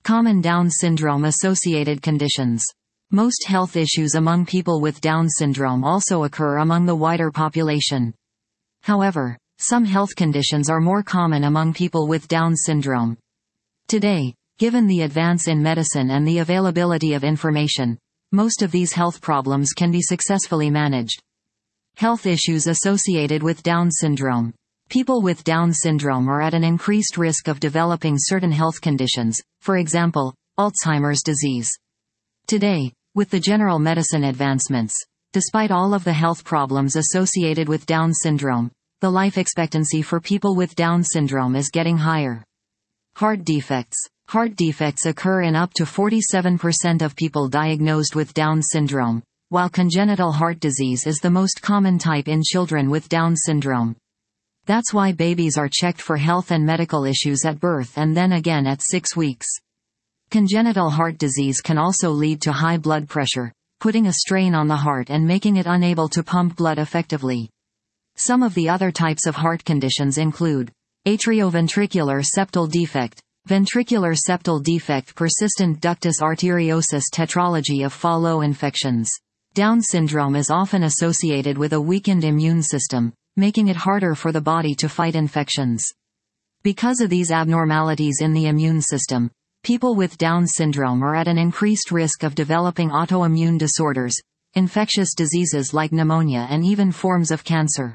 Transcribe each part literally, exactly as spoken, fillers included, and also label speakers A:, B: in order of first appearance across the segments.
A: Common Down syndrome-associated conditions. Most health issues among people with Down syndrome also occur among the wider population. However, some health conditions are more common among people with Down syndrome. Today, given the advance in medicine and the availability of information, most of these health problems can be successfully managed. Health issues associated with Down syndrome. People with Down syndrome are at an increased risk of developing certain health conditions, for example, Alzheimer's disease. Today, with the general medicine advancements, despite all of the health problems associated with Down syndrome, the life expectancy for people with Down syndrome is getting higher. Heart defects. Heart defects occur in up to forty-seven percent of people diagnosed with Down syndrome, while congenital heart disease is the most common type in children with Down syndrome. That's why babies are checked for health and medical issues at birth and then again at six weeks. Congenital heart disease can also lead to high blood pressure, putting a strain on the heart and making it unable to pump blood effectively. Some of the other types of heart conditions include atrioventricular septal defect, ventricular septal defect, persistent ductus arteriosus, tetralogy of Fallot infections. Down syndrome is often associated with a weakened immune system, making it harder for the body to fight infections. Because of these abnormalities in the immune system, people with Down syndrome are at an increased risk of developing autoimmune disorders, infectious diseases like pneumonia, and even forms of cancer.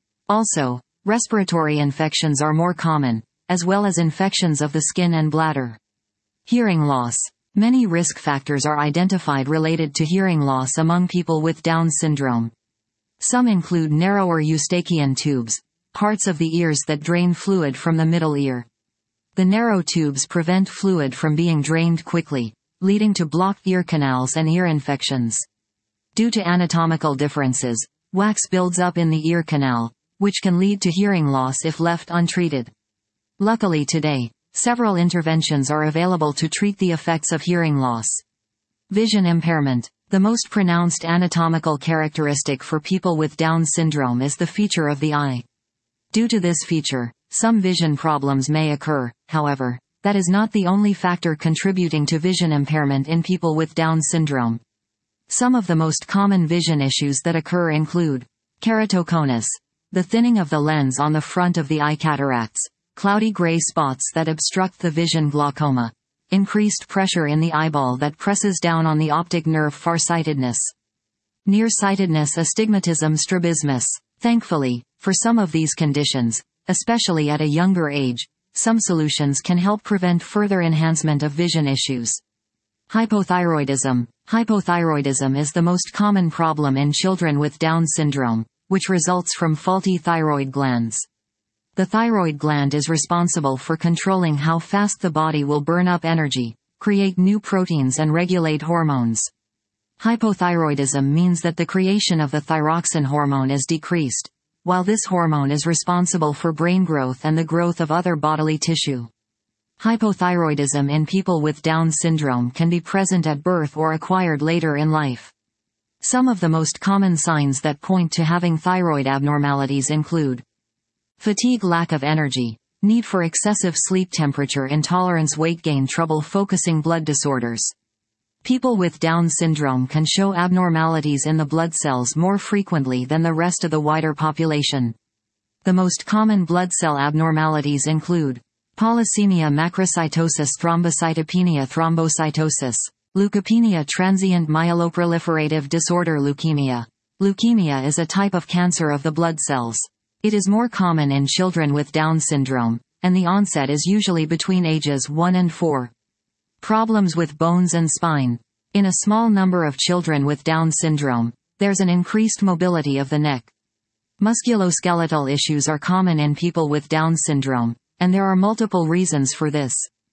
A: Also, respiratory infections are more common, as well as infections of the skin and bladder. Hearing loss. Many risk factors are identified related to hearing loss among people with Down syndrome. Some include narrower eustachian tubes, parts of the ears that drain fluid from the middle ear. The narrow tubes prevent fluid from being drained quickly, leading to blocked ear canals and ear infections. Due to anatomical differences, wax builds up in the ear canal, which can lead to hearing loss if left untreated. Luckily today, several interventions are available to treat the effects of hearing loss. Vision impairment. The most pronounced anatomical characteristic for people with Down syndrome is the feature of the eye. Due to this feature, some vision problems may occur, however, that is not the only factor contributing to vision impairment in people with Down syndrome. Some of the most common vision issues that occur include keratoconus, the thinning of the lens on the front of the eye, cataracts, cloudy gray spots that obstruct the vision, glaucoma, increased pressure in the eyeball that presses down on the optic nerve, farsightedness, nearsightedness, astigmatism, strabismus. Thankfully, for some of these conditions, especially at a younger age, some solutions can help prevent further enhancement of vision issues. Hypothyroidism. Hypothyroidism is the most common problem in children with Down syndrome, which results from faulty thyroid glands. The thyroid gland is responsible for controlling how fast the body will burn up energy, create new proteins, and regulate hormones. Hypothyroidism means that the creation of the thyroxine hormone is decreased, while this hormone is responsible for brain growth and the growth of other bodily tissue. Hypothyroidism in people with Down syndrome can be present at birth or acquired later in life. Some of the most common signs that point to having thyroid abnormalities include fatigue, lack of energy, need for excessive sleep, temperature intolerance, weight gain, trouble focusing, blood disorders. People with Down syndrome can show abnormalities in the blood cells more frequently than the rest of the wider population. The most common blood cell abnormalities include polycythemia, macrocytosis, thrombocytopenia, thrombocytosis, leukopenia, transient myeloproliferative disorder, leukemia. Leukemia is a type of cancer of the blood cells. It is more common in children with Down syndrome, and the onset is usually between ages one and four. Problems with bones and spine. In a small number of children with Down syndrome, there's an increased mobility of the neck. Musculoskeletal issues are common in people with Down syndrome, and there are multiple reasons for this.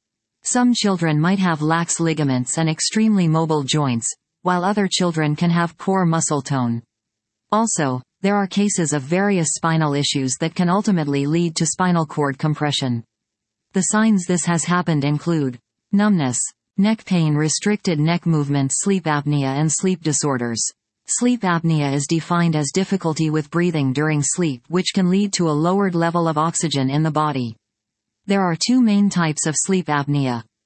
A: Some children might have lax ligaments and extremely mobile joints, while other children can have poor muscle tone. Also, there are cases of various spinal issues that can ultimately lead to spinal cord compression. The signs this has happened include numbness, neck pain, restricted neck movement, sleep apnea, and sleep disorders. Sleep apnea is defined as difficulty with breathing during sleep, which can lead to a lowered level of oxygen in the body. There are two main types of sleep apnea.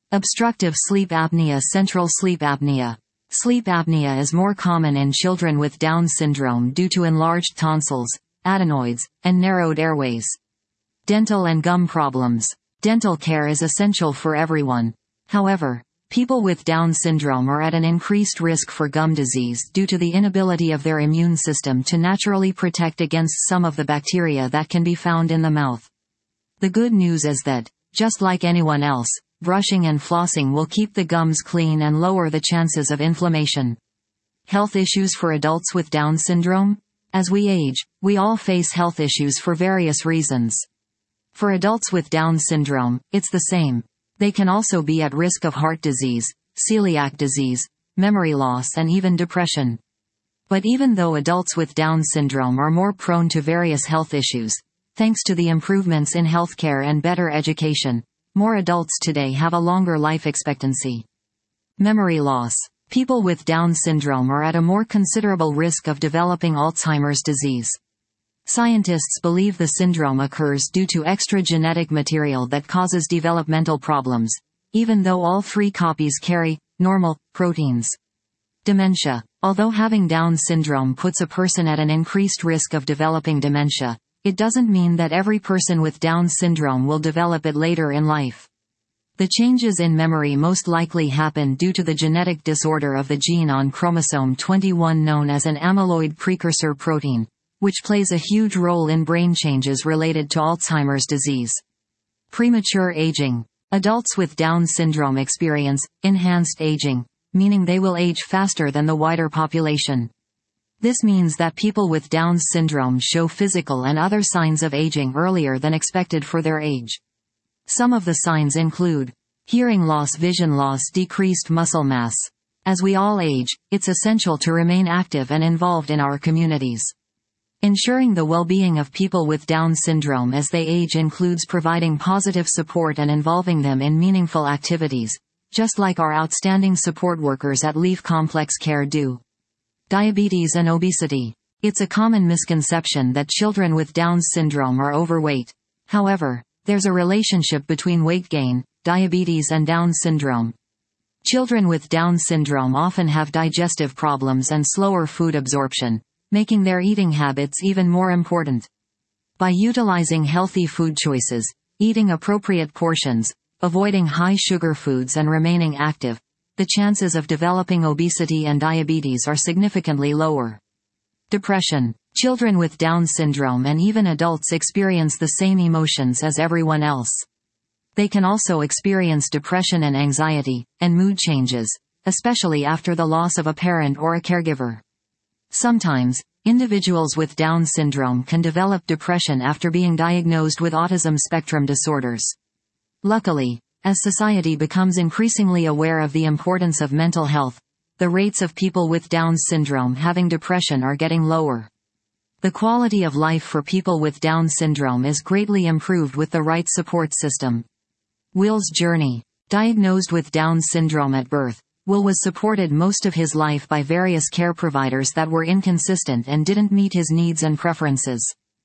A: Obstructive sleep apnea. Central sleep apnea. Sleep apnea is more common in children with Down syndrome due to enlarged tonsils, adenoids, and narrowed airways. Dental and gum problems. Dental care is essential for everyone. However, people with Down syndrome are at an increased risk for gum disease due to the inability of their immune system to naturally protect against some of the bacteria that can be found in the mouth. The good news is that, just like anyone else, brushing and flossing will keep the gums clean and lower the chances of inflammation. Health issues for adults with Down syndrome? As we age, we all face health issues for various reasons. For adults with Down syndrome, it's the same. They can also be at risk of heart disease, celiac disease, memory loss and even depression. But even though adults with Down syndrome are more prone to various health issues, thanks to the improvements in healthcare and better education, more adults today have a longer life expectancy. Memory loss. People with Down syndrome are at a more considerable risk of developing Alzheimer's disease. Scientists believe the syndrome occurs due to extra genetic material that causes developmental problems, even though all three copies carry normal proteins. Dementia. Although having Down syndrome puts a person at an increased risk of developing dementia, it doesn't mean that every person with Down syndrome will develop it later in life. The changes in memory most likely happen due to the genetic disorder of the gene on chromosome twenty-one known as an amyloid precursor protein, which plays a huge role in brain changes related to Alzheimer's disease. Premature aging. Adults with Down syndrome experience enhanced aging, meaning they will age faster than the wider population. This means that people with Down syndrome show physical and other signs of aging earlier than expected for their age. Some of the signs include hearing loss, vision loss, decreased muscle mass. As we all age, it's essential to remain active and involved in our communities. Ensuring the well-being of people with Down syndrome as they age includes providing positive support and involving them in meaningful activities, just like our outstanding support workers at Leaf Complex Care do. Diabetes and obesity. It's a common misconception that children with Down syndrome are overweight. However, there's a relationship between weight gain, diabetes and Down syndrome. Children with Down syndrome often have digestive problems and slower food absorption, making their eating habits even more important. By utilizing healthy food choices, eating appropriate portions, avoiding high-sugar foods and remaining active, the chances of developing obesity and diabetes are significantly lower. Depression. Children with Down syndrome and even adults experience the same emotions as everyone else. They can also experience depression and anxiety, and mood changes, especially after the loss of a parent or a caregiver. Sometimes, individuals with Down syndrome can develop depression after being diagnosed with autism spectrum disorders. Luckily, as society becomes increasingly aware of the importance of mental health, the rates of people with Down syndrome having depression are getting lower. The quality of life for people with Down syndrome is greatly improved with the right support system. Will's journey. Diagnosed with Down syndrome at birth, Will was supported most of his life by various care providers that were inconsistent and didn't meet his needs and preferences.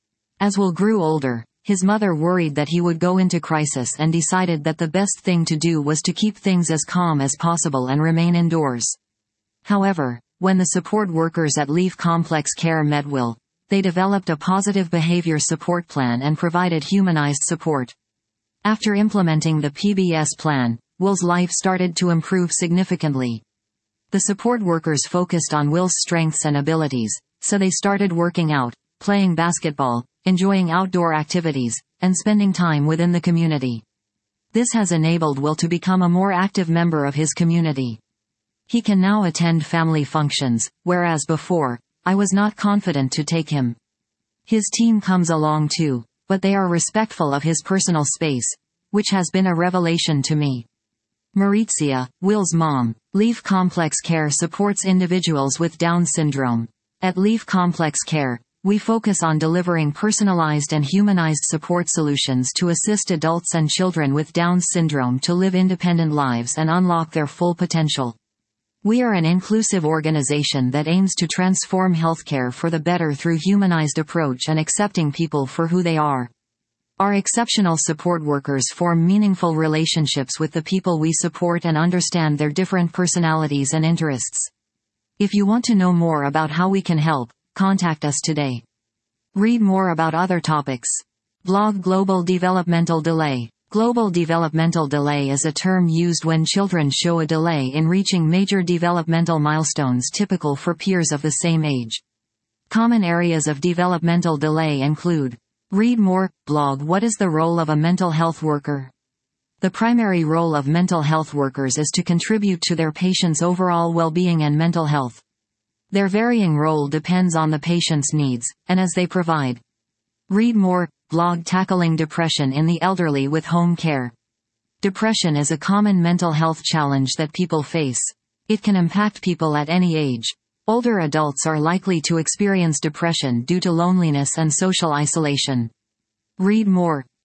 A: As Will grew older, his mother worried that he would go into crisis and decided that the best thing to do was to keep things as calm as possible and remain indoors. However, when the support workers at Leaf Complex Care met Will, they developed a positive behavior support plan and provided humanized support. After implementing the P B S plan, Will's life started to improve significantly. The support workers focused on Will's strengths and abilities, so they started working out, playing basketball, enjoying outdoor activities, and spending time within the community. This has enabled Will to become a more active member of his community. He can now attend family functions, whereas before, I was not confident to take him. His team comes along too, but they are respectful of his personal space, which has been a revelation to me. Maurizia, Will's mom. Leaf Complex Care supports individuals with Down syndrome. At Leaf Complex Care, we focus on delivering personalized and humanized support solutions to assist adults and children with Down syndrome to live independent lives and unlock their full potential. We are an inclusive organization that aims to transform healthcare for the better through humanized approach and accepting people for who they are. Our exceptional support workers form meaningful relationships with the people we support and understand their different personalities and interests. If you want to know more about how we can help, contact us today. Read more about other topics. Blog Global Developmental Delay. Global developmental delay is a term used when children show a delay in reaching major developmental milestones typical for peers of the same age. Common areas of developmental delay include: Read more. Blog What is the role of a mental health worker? The primary role of mental health workers is to contribute to their patients' overall well-being and mental health. Their varying role depends on the patient's needs, and as they provide. Read more. Blog Tackling Depression in the Elderly with Home Care. Depression is a common mental health challenge that people face. It can impact people at any age. Older adults are likely to experience depression due to loneliness and social isolation. Read more.